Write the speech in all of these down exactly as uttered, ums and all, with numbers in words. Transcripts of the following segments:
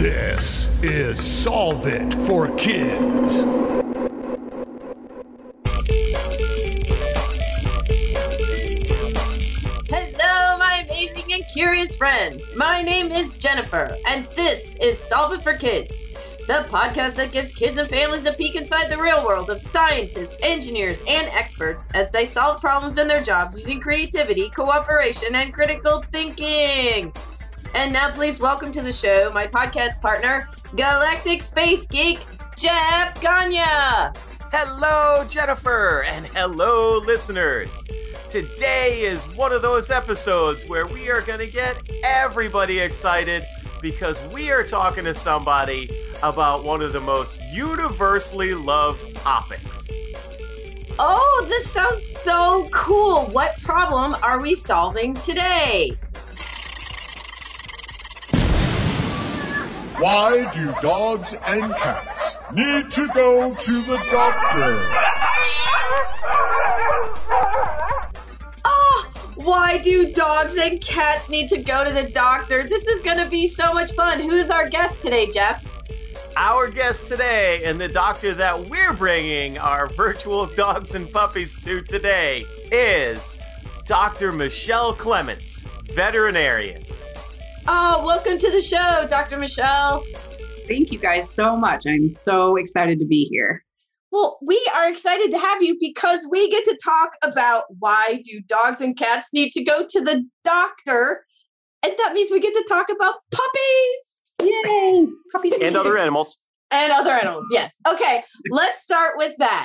This is Solve It for Kids. Hello, my amazing and curious friends. My name is Jennifer, and this is Solve It for Kids, the podcast that gives kids and families a peek inside the real world of scientists, engineers, and experts as they solve problems in their jobs using creativity, cooperation, and critical thinking. And now please welcome to the show my podcast partner, Galactic Space Geek, Jeff Gagne. Hello, Jennifer, and hello, listeners. Today is one of those episodes where we are going to get everybody excited because we are talking to somebody about one of the most universally loved topics. Oh, this sounds so cool. What problem are we solving today? Why do dogs and cats need to go to the doctor? Oh, why do dogs and cats need to go to the doctor? This is going to be so much fun. Who is our guest today, Jeff? Our guest today and the doctor that we're bringing our virtual dogs and puppies to today is Doctor Michelle Clements, veterinarian. Oh, welcome to the show, Doctor Michelle. Thank you guys so much. I'm so excited to be here. Well, we are excited to have you because we get to talk about why do dogs and cats need to go to the doctor. And that means we get to talk about puppies. Yay! Puppies And other animals. And other animals, yes. Okay, let's start with that.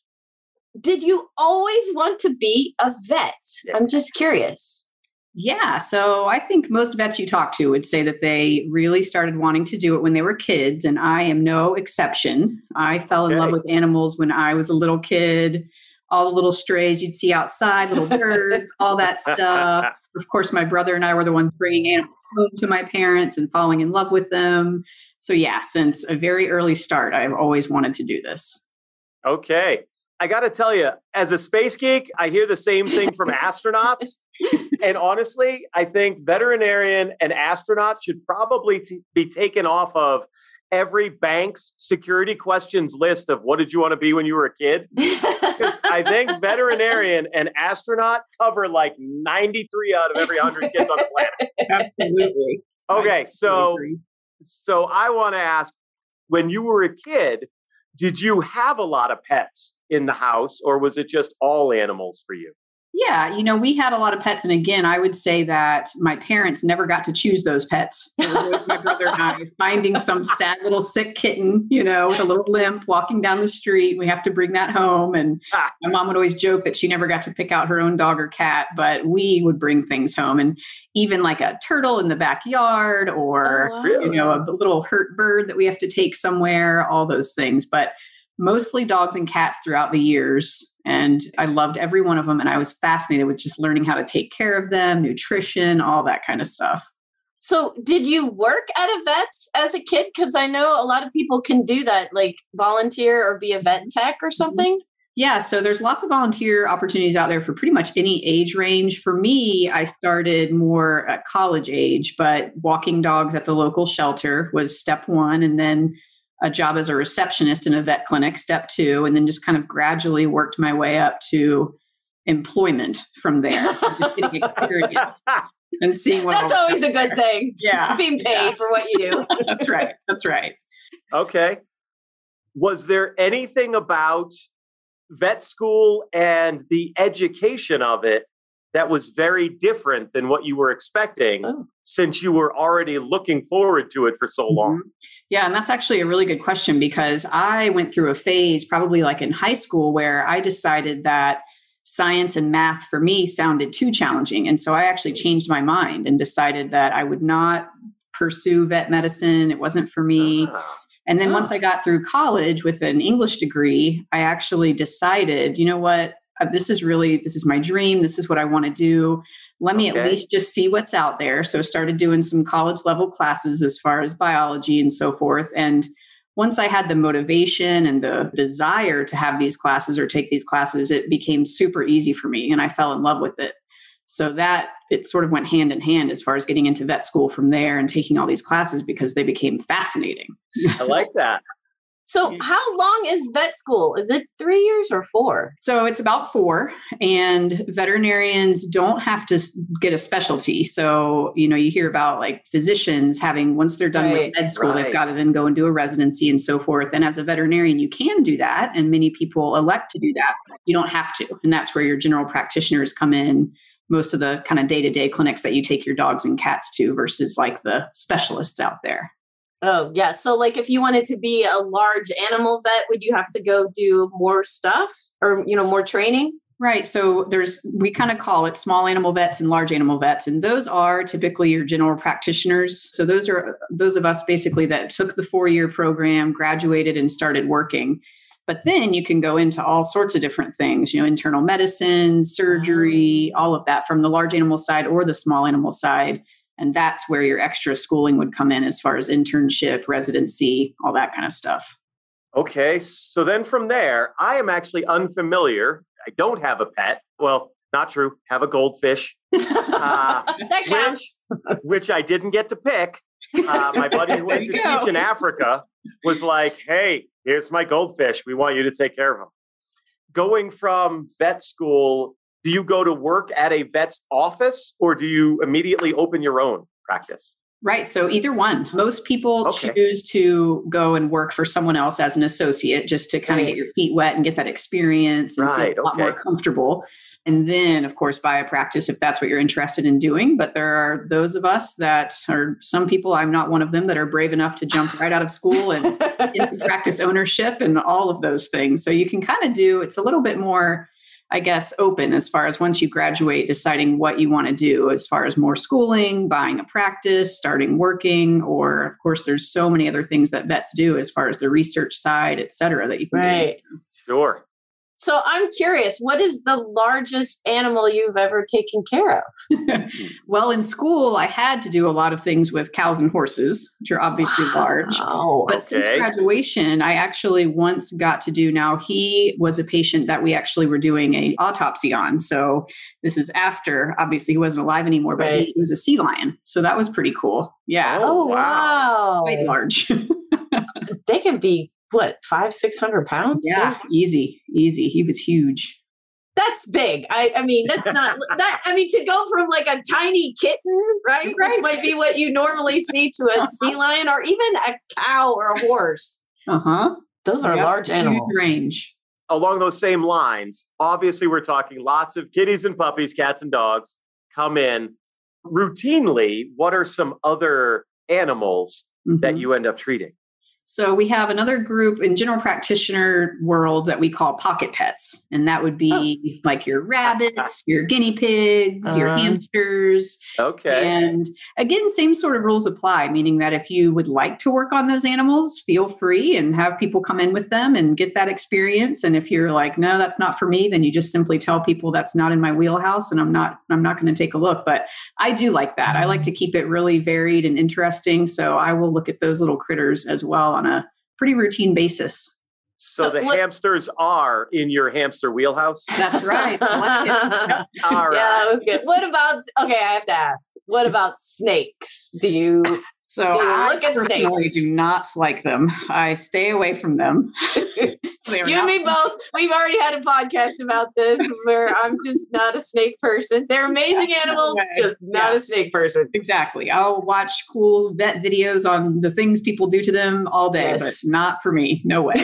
Did you always want to be a vet? I'm just curious. Yeah, so I think most vets you talk to would say that they really started wanting to do it when they were kids, and I am no exception. I fell in Okay. love with animals when I was a little kid. All the little strays you'd see outside, little birds, all that stuff. Of course, my brother and I were the ones bringing animals home to my parents and falling in love with them. So yeah, since a very early start, I've always wanted to do this. Okay. I got to tell you, as a space geek, I hear the same thing from astronauts. And honestly, I think veterinarian and astronaut should probably t- be taken off of every bank's security questions list of what did you want to be when you were a kid? Because I think veterinarian and astronaut cover like ninety-three out of every one hundred kids on the planet. Absolutely. Okay, I so agree. so I want to ask, when you were a kid, did you have a lot of pets in the house, or was it just all animals for you? Yeah, you know, we had a lot of pets. And again, I would say that my parents never got to choose those pets. It was always my brother and I finding some sad little sick kitten, you know, with a little limp walking down the street. We have to bring that home. And Ah. my mom would always joke that she never got to pick out her own dog or cat, but we would bring things home. And even like a turtle in the backyard or, Oh, wow. you know, a little hurt bird that we have to take somewhere, all those things. But mostly dogs and cats throughout the years. And I loved every one of them. And I was fascinated with just learning how to take care of them, nutrition, all that kind of stuff. So did you work at a vet's as a kid? Because I know a lot of people can do that, like volunteer or be a vet tech or something. Yeah, so there's lots of volunteer opportunities out there for pretty much any age range. For me, I started more at college age, but walking dogs at the local shelter was step one. And then a job as a receptionist in a vet clinic, step two, and then just kind of gradually worked my way up to employment from there. Just getting experience and seeing what That's all- always a good thing. Yeah. Being paid yeah. for what you do. That's right. That's right. Okay. Was there anything about vet school and the education of it that was very different than what you were expecting, Oh. since you were already looking forward to it for so long? Mhm. Yeah, and that's actually a really good question because I went through a phase probably like in high school where I decided that science and math for me sounded too challenging. And so I actually changed my mind and decided that I would not pursue vet medicine. It wasn't for me. Ah. And then Oh. once I got through college with an English degree, I actually decided, you know what, Uh, this is really, this is my dream. This is what I want to do. Let me Okay. at least just see what's out there. So started doing some college level classes as far as biology and so forth. And once I had the motivation and the desire to have these classes or take these classes, it became super easy for me and I fell in love with it. So that it sort of went hand in hand as far as getting into vet school from there and taking all these classes because they became fascinating. I like that. So how long is vet school? Is it three years or four? So it's about four, and veterinarians don't have to get a specialty. So, you know, you hear about like physicians having, once they're done Right, with med school, right. they've got to then go and do a residency and so forth. And as a veterinarian, you can do that. And many people elect to do that. You don't have to. And that's where your general practitioners come in. Most of the kind of day-to-day clinics that you take your dogs and cats to versus like the specialists out there. Oh, yeah. So like if you wanted to be a large animal vet, would you have to go do more stuff or, you know, more training? Right. So there's, we kind of call it small animal vets and large animal vets. And those are typically your general practitioners. So those are those of us basically that took the four-year program, graduated and started working. But then you can go into all sorts of different things, you know, internal medicine, surgery, all of that from the large animal side or the small animal side. And that's where your extra schooling would come in as far as internship, residency, all that kind of stuff. Okay. So then from there, I am actually unfamiliar. I don't have a pet. Well, not true. Have a goldfish, uh, That counts. which, which I didn't get to pick. Uh, my buddy who went to There you go. teach in Africa was like, hey, here's my goldfish. We want you to take care of them. Going from vet school, do you go to work at a vet's office or do you immediately open your own practice? Right. So either one. Most people Okay. choose to go and work for someone else as an associate just to kind of Right. get your feet wet and get that experience and Right, feel a lot okay. more comfortable. And then, of course, buy a practice if that's what you're interested in doing. But there are those of us that are some people, I'm not one of them, that are brave enough to jump right out of school and into practice ownership and all of those things. So you can kind of do, it's a little bit more, I guess, open as far as once you graduate, deciding what you want to do as far as more schooling, buying a practice, starting working, or of course, there's so many other things that vets do as far as the research side, et cetera, that you can Right. do. Sure. So I'm curious, what is the largest animal you've ever taken care of? Well, in school, I had to do a lot of things with cows and horses, which are obviously large. Oh, But since Okay. graduation, I actually once got to do, now he was a patient that we actually were doing a autopsy on. So this is after, obviously he wasn't alive anymore, but Right. he was a sea lion. So that was pretty cool. Yeah, oh wow. wow. quite large. They can be what, five, six hundred pounds? Yeah, easy, easy. He was huge. That's big. I, I mean, that's not that. I mean, to go from like a tiny kitten, right, Right. which might be what you normally see, to a sea lion or even a cow or a horse. Uh-huh. Those are Yep, large huge animals. range. Along those same lines, obviously we're talking lots of kitties and puppies, cats and dogs come in. Routinely, what are some other animals that Mhm. you end up treating? So we have another group in general practitioner world that we call pocket pets. And that would be like your rabbits, your guinea pigs, your Uh-huh. hamsters. Okay. And again, same sort of rules apply, meaning that if you would like to work on those animals, feel free and have people come in with them and get that experience. And if you're like, no, that's not for me, then you just simply tell people that's not in my wheelhouse and I'm not, I'm not going to take a look. But I do like that. I like to keep it really varied and interesting. So I will look at those little critters as well on a pretty routine basis. So, So the what- hamsters are in your hamster wheelhouse? That's right. I like it. All right. Yeah, that was good. What about, okay, I have to ask, what about snakes? Do you, So Do you I look at personally snakes? do not like them. I stay away from them. They are you and not- me both, we've already had a podcast about this where I'm just not a snake person. They're amazing animals, Okay. just not Yeah. a snake person. Exactly. I'll watch cool vet videos on the things people do to them all day, Yes. but not for me. No way.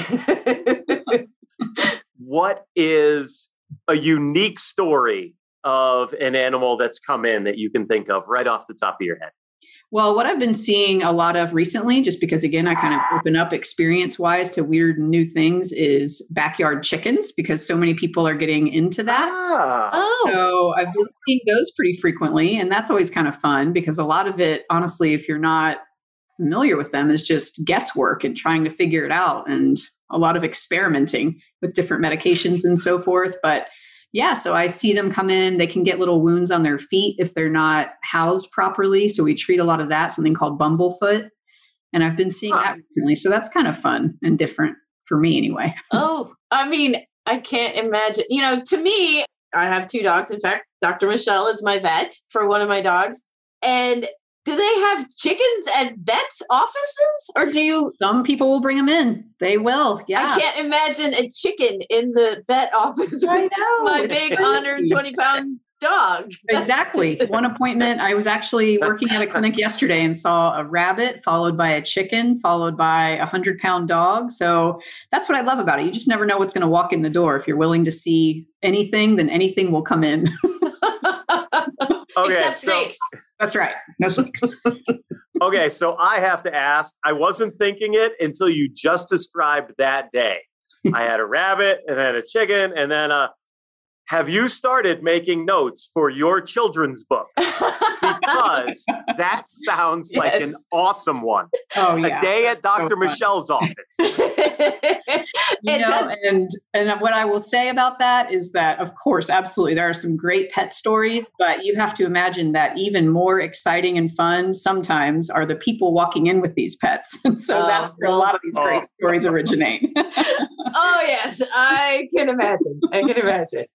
What is a unique story of an animal that's come in that you can think of right off the top of your head? Well, what I've been seeing a lot of recently, just because, again, I kind of open up experience wise to weird new things, is backyard chickens, because so many people are getting into that. Ah, Oh, So I've been seeing those pretty frequently, and that's always kind of fun because a lot of it, honestly, if you're not familiar with them, is just guesswork and trying to figure it out and a lot of experimenting with different medications and so forth. But yeah, so I see them come in, they can get little wounds on their feet if they're not housed properly. So we treat a lot of that, something called bumblefoot. And I've been seeing Huh. that recently. So that's kind of fun and different for me anyway. oh, I mean, I can't imagine, you know, to me, I have two dogs. In fact, Doctor Michelle is my vet for one of my dogs. And do they have chickens at vet offices, or do you? Some people will bring them in. They will. Yeah. I can't imagine a chicken in the vet office. I know. My big one hundred twenty pound dog. Exactly. One appointment. I was actually working at a clinic yesterday and saw a rabbit followed by a chicken, followed by a hundred pound dog. So that's what I love about it. You just never know what's going to walk in the door. If you're willing to see anything, then anything will come in. Okay, Except so, snakes. That's right. No snakes. okay, so I have to ask, I wasn't thinking it until you just described that day. I had a rabbit and then a chicken and then a, have you started making notes for your children's book? Because that sounds yes. like an awesome one. Oh, yeah. A day at Doctor So Michelle's office. you and know, and and what I will say about that is that, of course, absolutely, there are some great pet stories, but you have to imagine that even more exciting and fun sometimes are the people walking in with these pets. And so uh, that's where well, a lot of these great oh. stories originate. Oh, yes, I can imagine. I can imagine.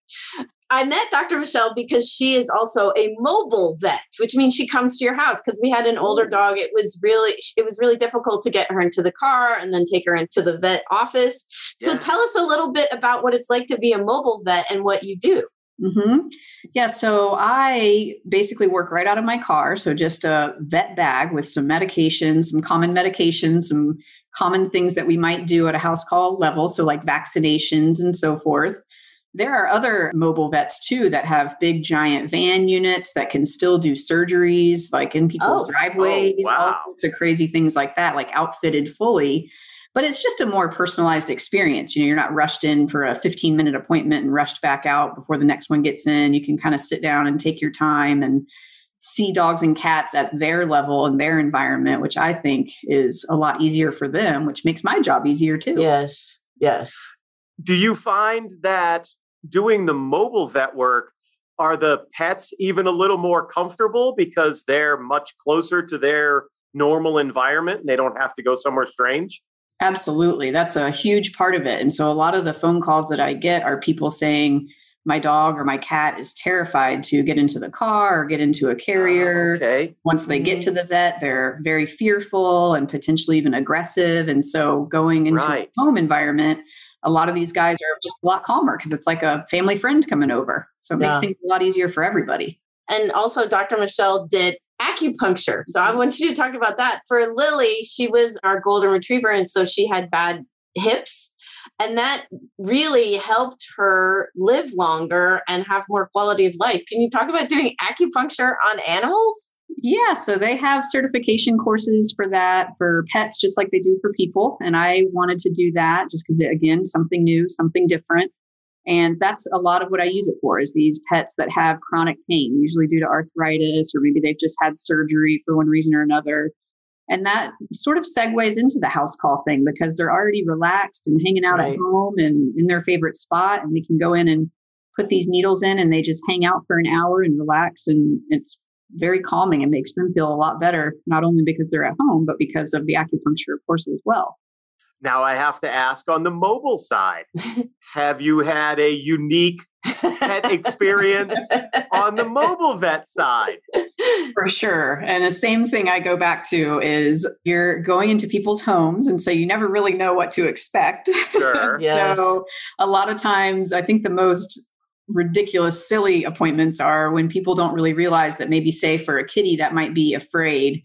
I met Doctor Michelle because she is also a mobile vet, which means she comes to your house because we had an older dog. It was really, it was really difficult to get her into the car and then take her into the vet office. So yeah. tell us a little bit about what it's like to be a mobile vet and what you do. Mm-hmm. Yeah. So I basically work right out of my car. So just a vet bag with some medications, some common medications, some common things that we might do at a house call level. So like vaccinations and so forth. There are other mobile vets too that have big giant van units that can still do surgeries like in people's oh, driveways, oh, wow. all sorts of crazy things like that, like outfitted fully. But it's just a more personalized experience. You know, you're not rushed in for a fifteen minute appointment and rushed back out before the next one gets in. You can kind of sit down and take your time and see dogs and cats at their level and their environment, which I think is a lot easier for them, which makes my job easier too. Yes. Yes. Do you find that doing the mobile vet work, are the pets even a little more comfortable because they're much closer to their normal environment and they don't have to go somewhere strange? Absolutely. That's a huge part of it. And so a lot of the phone calls that I get are people saying, my dog or my cat is terrified to get into the car or get into a carrier. Uh, okay. Once they get to the vet, they're very fearful and potentially even aggressive. And so going into right. a home environment, a lot of these guys are just a lot calmer because it's like a family friend coming over. So it makes yeah. things a lot easier for everybody. And also Doctor Michelle did acupuncture. So I want you to talk about that. For Lily, she was our golden retriever. And so she had bad hips. And that really helped her live longer and have more quality of life. Can you talk about doing acupuncture on animals? Yeah, so they have certification courses for that for pets, just like they do for people. And I wanted to do that just because, again, something new, something different. And that's a lot of what I use it for is these pets that have chronic pain, usually due to arthritis, or maybe they've just had surgery for one reason or another. And that sort of segues into the house call thing because they're already relaxed and hanging out right. at home and in their favorite spot. And we can go in and put these needles in and they just hang out for an hour and relax. And it's very calming and makes them feel a lot better, not only because they're at home, but because of the acupuncture, of course, as well. Now I have to ask on the mobile side, have you had a unique pet experience on the mobile vet side? For sure. And the same thing I go back to is you're going into people's homes. And so you never really know what to expect. Sure. Yes. So a lot of times, I think the most ridiculous, silly appointments are when people don't really realize that maybe, say, for a kitty that might be afraid,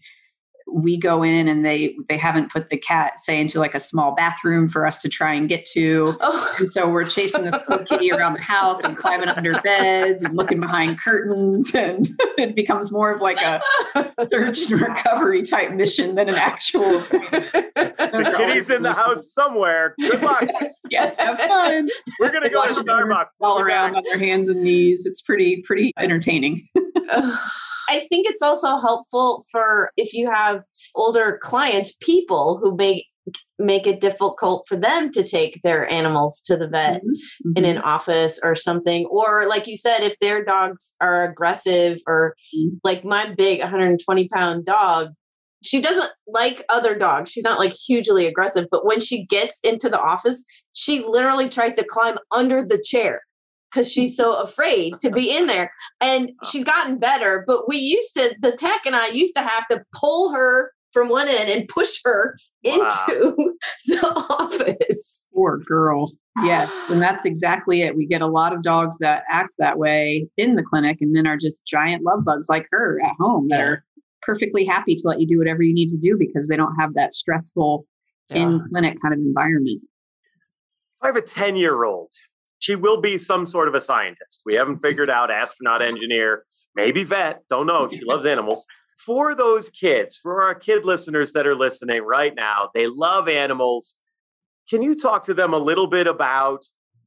we go in and they they haven't put the cat, say, into like a small bathroom for us to try and get to. Oh. And so we're chasing this poor kitty around the house and climbing under beds and looking behind curtains. And it becomes more of like a search and recovery type mission than an actual appointment. The kitty's in the house somewhere. Good luck. Yes, yes, have fun. We're going to go to Starbucks. All around on their hands and knees. It's pretty, pretty entertaining. I think it's also helpful for if you have older clients, people who may make it difficult for them to take their animals to the vet mm-hmm. in an office or something. Or like you said, if their dogs are aggressive or mm-hmm. like my big one hundred twenty pound dog, she doesn't like other dogs. She's not like hugely aggressive, but when she gets into the office, she literally tries to climb under the chair. because she's so afraid to be in there. And she's gotten better, but we used to, the tech and I used to have to pull her from one end and push her Wow. into the office. Poor girl. Yes. And that's exactly it. We get a lot of dogs that act that way in the clinic and then are just giant love bugs like her at home that Yeah. are perfectly happy to let you do whatever you need to do because they don't have that stressful Yeah. in clinic kind of environment. I have a ten-year-old. She will be some sort of a scientist. We haven't figured out astronaut, engineer, maybe vet. Don't know. She loves animals. For those kids, for our kid listeners that are listening right now, they love animals. Can you talk to them a little bit about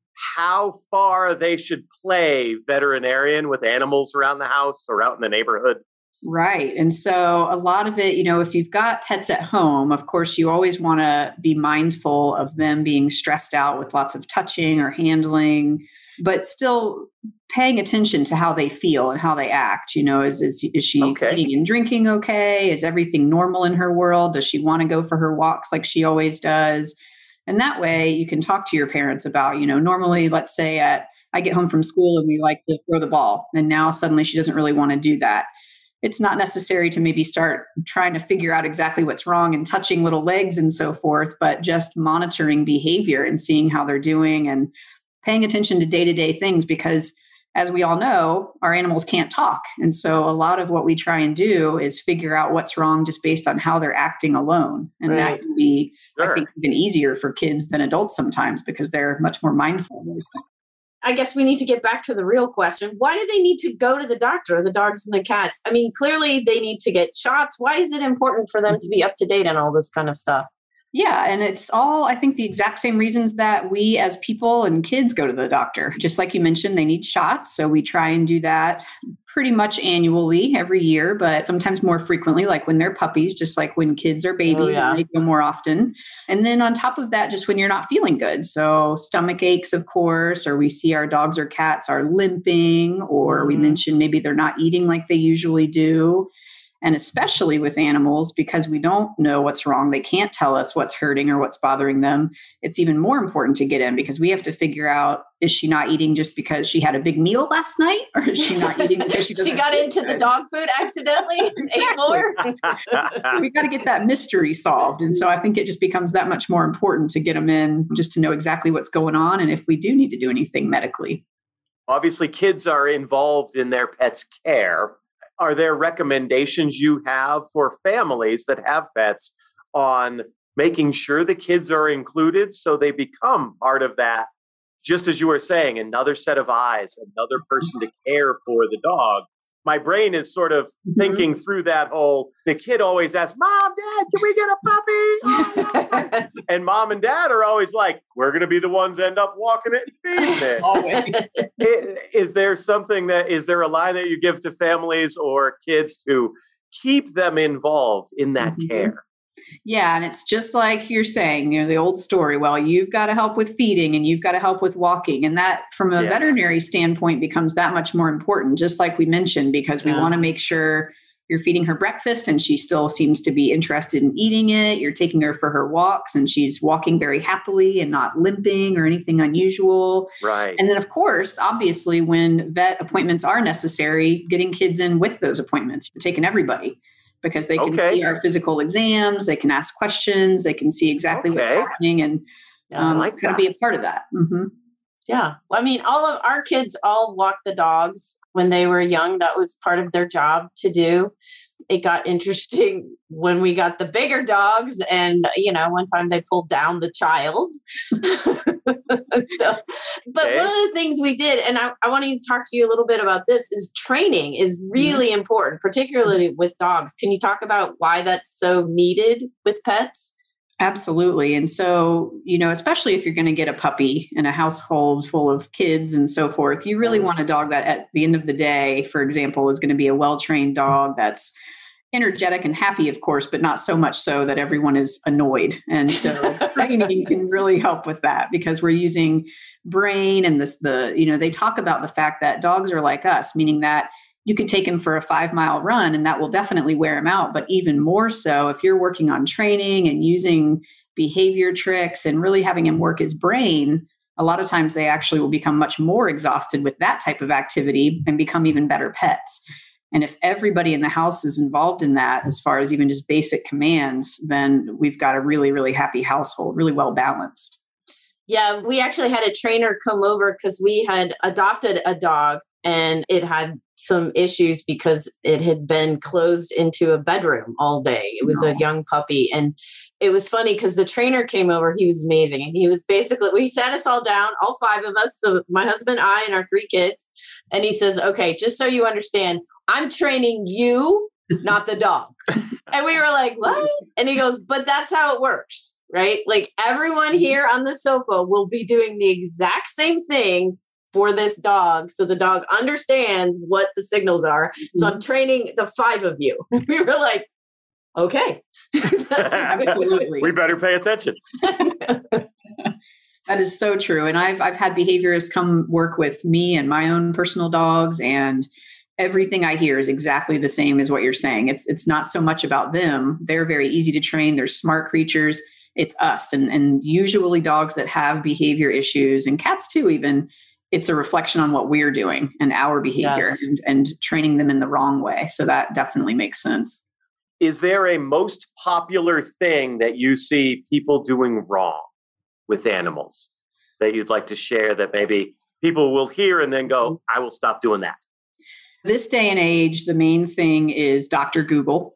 how far they should play veterinarian with animals around the house or out in the neighborhood? Right. And so a lot of it, you know, if you've got pets at home, of course, you always want to be mindful of them being stressed out with lots of touching or handling, but still paying attention to how they feel and how they act. You know, is, is, is she Okay. eating and drinking okay? Is everything normal in her world? Does she want to go for her walks like she always does? And that way you can talk to your parents about, you know, normally, let's say at, I get home from school and we like to throw the ball. And now suddenly she doesn't really want to do that. It's not necessary to maybe start trying to figure out exactly what's wrong and touching little legs and so forth, but just monitoring behavior and seeing how they're doing and paying attention to day-to-day things because as we all know, our animals can't talk. And so a lot of what we try and do is figure out what's wrong just based on how they're acting alone. And Right. that can be, Sure. I think, even easier for kids than adults sometimes because they're much more mindful of those things. I guess we need to get back to the real question. Why do they need to go to the doctor, the dogs and the cats? I mean, clearly they need to get shots. Why is it important for them to be up to date on all this kind of stuff? Yeah. And it's all, I think, the exact same reasons that we as people and kids go to the doctor. Just like you mentioned, they need shots. So we try and do that pretty much annually every year, but sometimes more frequently, like when they're puppies, just like when kids are babies, Oh, yeah. and they go more often. And then on top of that, just when you're not feeling good. So stomach aches, of course, or we see our dogs or cats are limping, or we Mhm. mentioned maybe they're not eating like they usually do. And especially with animals, because we don't know what's wrong, they can't tell us what's hurting or what's bothering them. It's even more important to get in because we have to figure out, is she not eating just because she had a big meal last night? Or is she not eating because she She doesn't got feel into the good? dog food accidentally and ate more. We got to get that mystery solved. And so I think it just becomes that much more important to get them in just to know exactly what's going on and if we do need to do anything medically. Obviously, kids are involved in their pets' care. Are there recommendations you have for families that have pets on making sure the kids are included so they become part of that? Just as you were saying, another set of eyes, another person to care for the dog. My brain is sort of Mhm. thinking through that whole, the kid always asks, Mom, Dad, can we get a puppy? Oh, and mom and dad are always like, we're going to be the ones end up walking it and feeding it. Always. I- Is there something that, is there a line that you give to families or kids to keep them involved in that Mhm. care? Yeah. And it's just like you're saying, you know, the old story. Well, you've got to help with feeding and you've got to help with walking. And that from a Yes. veterinary standpoint becomes that much more important, just like we mentioned, because we Yeah. want to make sure you're feeding her breakfast and she still seems to be interested in eating it. You're taking her for her walks and she's walking very happily and not limping or anything unusual. Right. And then, of course, obviously, when vet appointments are necessary, getting kids in with those appointments, you're taking everybody because they can Okay. see our physical exams, they can ask questions, they can see exactly what's Okay. happening and Yeah, um, I like kind of that. be a part of that. hmm Yeah. Well, I mean, all of our kids all walked the dogs when they were young. That was part of their job to do. It got interesting when we got the bigger dogs. And, you know, one time they pulled down the child. so, but Okay. one of the things we did, and I, I want to talk to you a little bit about this, is training is really important, particularly with dogs. Can you talk about why that's so needed with pets? Absolutely. And so, you know, especially if you're going to get a puppy in a household full of kids and so forth, you really Yes. want a dog that at the end of the day, for example, is going to be a well-trained dog that's energetic and happy, of course, but not so much so that everyone is annoyed. And so training can really help with that because we're using brain and this, the, you know, they talk about the fact that dogs are like us, meaning that you can take him for a five mile run and that will definitely wear him out. But even more so, if you're working on training and using behavior tricks and really having him work his brain, a lot of times they actually will become much more exhausted with that type of activity and become even better pets. And if everybody in the house is involved in that, as far as even just basic commands, then we've got a really, really happy household, really well balanced. Yeah, we actually had a trainer come over because we had adopted a dog and it had some issues because it had been closed into a bedroom all day. It was Oh. a young puppy. And it was funny because the trainer came over. He was amazing. And he was basically, we sat us all down, all five of us. So my husband, I, and our three kids. And he says, okay, just so you understand, I'm training you, not the dog. And we were like, what? And he goes, but that's how it works, right? Like everyone here on the sofa will be doing the exact same thing for this dog. So the dog understands what the signals are. So I'm training the five of you. We were like, okay. Absolutely. We better pay attention. That is so true. And I've I've had behaviorists come work with me and my own personal dogs, and everything I hear is exactly the same as what you're saying. It's it's not so much about them. They're very easy to train. They're smart creatures. It's us. And, and usually dogs that have behavior issues, and cats too even, it's a reflection on what we're doing and our behavior Yes. and, and training them in the wrong way. So that definitely makes sense. Is there a most popular thing that you see people doing wrong with animals that you'd like to share that maybe people will hear and then go, I will stop doing that? This day and age, the main thing is Doctor Google.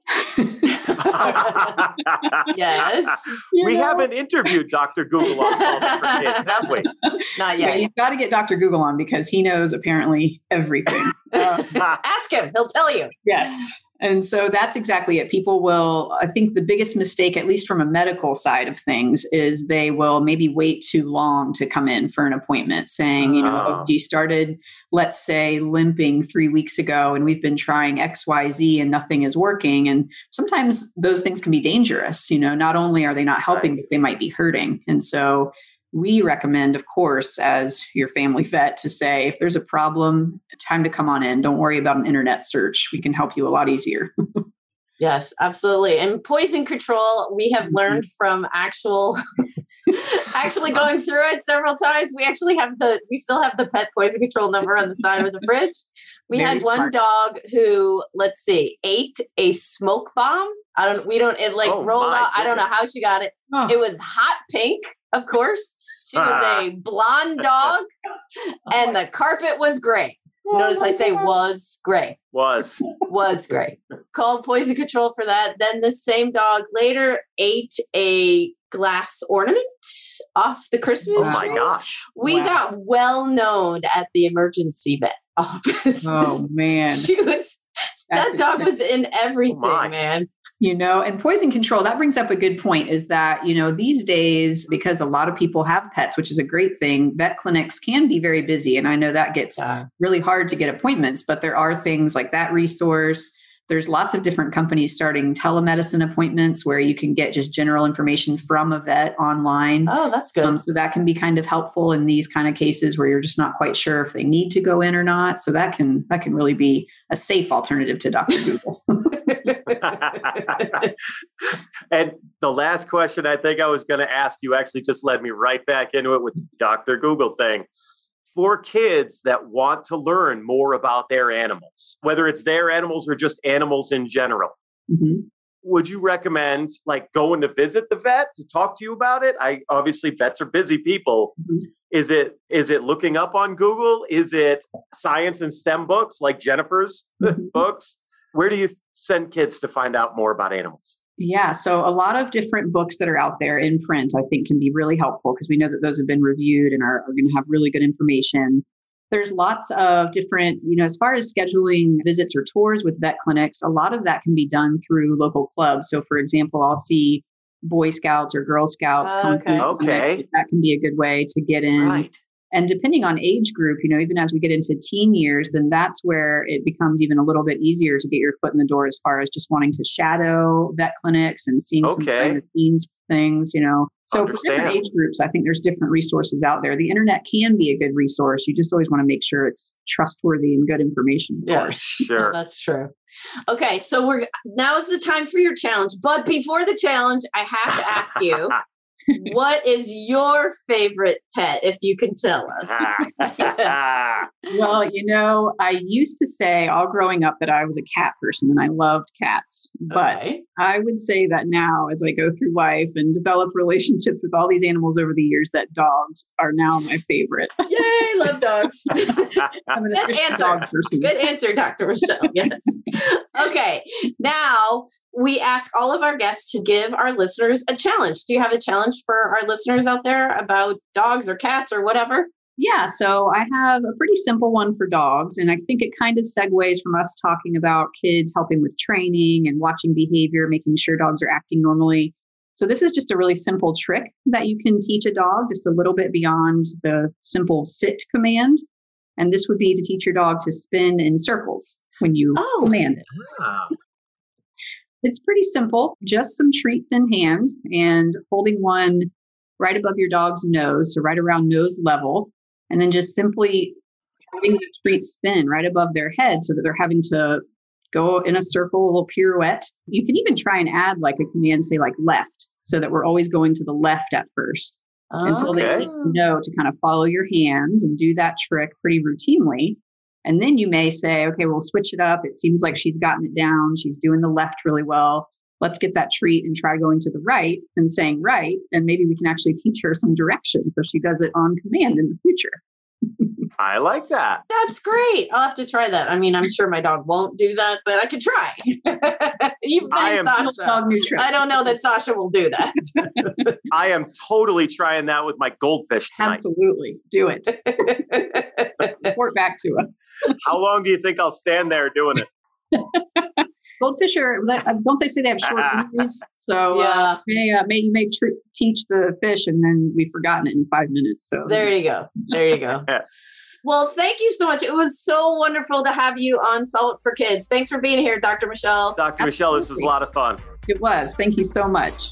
Yes. You We know? haven't interviewed Doctor Google on Solving for Kids, have we? Not Yeah, yet. you've got to get Doctor Google on because he knows apparently everything. Uh, Ask him. He'll tell you. yes. And so that's exactly it. People will, I think the biggest mistake, at least from a medical side of things, is they will maybe wait too long to come in for an appointment saying, you know, Oh. you started, let's say, limping three weeks ago and we've been trying X, Y, Z and nothing is working. And sometimes those things can be dangerous. You know, not only are they not helping, Right. but they might be hurting. And so we recommend, of course, as your family vet, to say, if there's a problem, time to come on in. Don't worry about an internet search. We can help you a lot easier. Yes, absolutely. And poison control, we have Mhm. learned from actual, actually going through it several times. We actually have the, we still have the pet poison control number on the side of the fridge. We Very had one smart. dog who, let's see, ate a smoke bomb. I don't, we don't, it like Oh, rolled my out. I don't know goodness. how she got it. Oh, It was hot pink, of course. She was Ah. a blonde dog and the carpet was gray. Notice I say was gray. Was. Was great. Called poison control for that. Then the same dog later ate a glass ornament off the Christmas Oh my tree. gosh. We Wow. got well known at the emergency vet office. Oh, man. She was that That's dog was in everything, Oh, my. man. You know, and poison control, that brings up a good point, is that, you know, these days, because a lot of people have pets, which is a great thing, vet clinics can be very busy. And I know that gets really hard to get appointments, but there are things like that resource. There's lots of different companies starting telemedicine appointments where you can get just general information from a vet online. Oh, that's good. Um, so that can be kind of helpful in these kind of cases where you're just not quite sure if they need to go in or not. So that can that can really be a safe alternative to Doctor Google. And the last question I think I was going to ask you actually just led me right back into it with the Doctor Google thing. For kids that want to learn more about their animals, whether it's their animals or just animals in general, Mhm. would you recommend like going to visit the vet to talk to you about it? I obviously vets are busy people. Mhm. Is it is it looking up on Google? Is it science and STEM books like Jennifer's Mhm. books? Where do you send kids to find out more about animals? Yeah, so a lot of different books that are out there in print, I think, can be really helpful because we know that those have been reviewed and are, are going to have really good information. There's lots of different, you know, as far as scheduling visits or tours with vet clinics, a lot of that can be done through local clubs. So, for example, I'll see Boy Scouts or Girl Scouts come Okay. through clinics. Okay. That can be a good way to get in. Right. And depending on age group, you know, even as we get into teen years, then that's where it becomes even a little bit easier to get your foot in the door as far as just wanting to shadow vet clinics and seeing some Okay. behind the scenes things, you know. So for different Understand. age groups, I think there's different resources out there. The internet can be a good resource. You just always want to make sure it's trustworthy and good information. Of Yeah. course. Sure. That's true. Okay, so we're now is the time for your challenge. But before the challenge, I have to ask you, what is your favorite pet, if you can tell us? Well, you know, I used to say all growing up that I was a cat person and I loved cats. But Okay. I would say that now, as I go through life and develop relationships with all these animals over the years, that dogs are now my favorite. Yay, love dogs. I'm an Good official answer. dog person. Good answer, Doctor Michelle. Yes. Okay. Now we ask all of our guests to give our listeners a challenge. Do you have a challenge for our listeners out there about dogs or cats or whatever? Yeah, so I have a pretty simple one for dogs, and I think it kind of segues from us talking about kids helping with training and watching behavior, making sure dogs are acting normally. So this is just a really simple trick that you can teach a dog, just a little bit beyond the simple sit command. And this would be to teach your dog to spin in circles when you Oh. command it. Ah. It's pretty simple, just some treats in hand and holding one right above your dog's nose, so right around nose level, and then just simply having the treat spin right above their head so that they're having to go in a circle, a little pirouette. You can even try and add like a command, say like left, so that we're always going to the left at first until they Okay. let you know to kind of follow your hand and do that trick pretty routinely. And then you may say, okay, we'll switch it up. It seems like she's gotten it down. She's doing the left really well. Let's get that treat and try going to the right and saying right. And maybe we can actually teach her some direction so she does it on command in the future. I like that. That's great. I'll have to try that. I mean, I'm sure my dog won't do that, but I could try. You've I been am- Sasha. Dog new trick. I don't know that Sasha will do that. I am totally trying that with my goldfish tonight. Absolutely. Do it. Report back to us. How long do you think I'll stand there doing it? Goldfish are, don't they say they have short memories? So Yeah. uh, may, uh, may, you may tr- teach the fish and then we've forgotten it in five minutes. So There you go. There you go. Well, thank you so much. It was so wonderful to have you on Solve It for Kids. Thanks for being here, Doctor Michelle. Doctor Michelle, this was a lot of fun. It was. Thank you so much.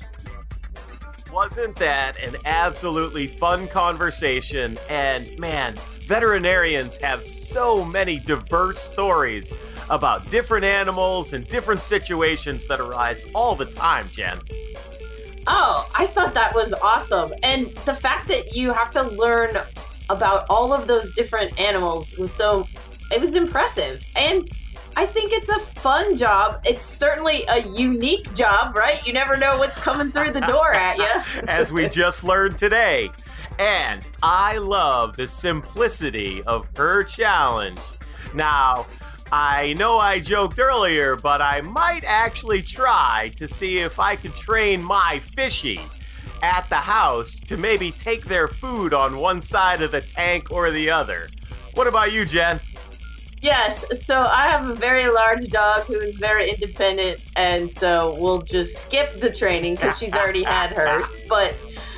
Wasn't that an absolutely fun conversation? And man, veterinarians have so many diverse stories about different animals and different situations that arise all the time, Jen. Oh, I thought that was awesome. And the fact that you have to learn about all of those different animals was so, it was impressive. And I think it's a fun job. It's certainly a unique job, right? You never know what's coming through the door at you. As we just learned today. And I love the simplicity of her challenge. Now, I know I joked earlier, but I might actually try to see if I could train my fishy at the house to maybe take their food on one side of the tank or the other. What about you, Jen? Yes, so I have a very large dog who is very independent, and so we'll just skip the training because she's already had hers. But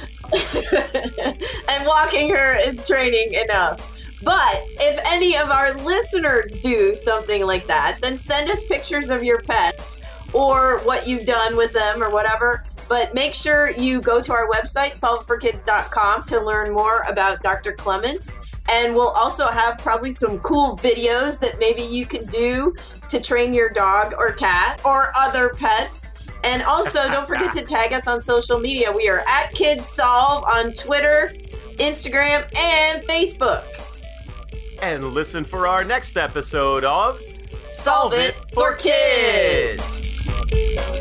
and walking her is training enough. But if any of our listeners do something like that, then send us pictures of your pets or what you've done with them or whatever. But make sure you go to our website, solve it for kids dot com, to learn more about Doctor Clements. And we'll also have probably some cool videos that maybe you can do to train your dog or cat or other pets. And also, don't forget to tag us on social media. We are at Kids Solve on Twitter, Instagram, and Facebook. And listen for our next episode of Solve It for Kids.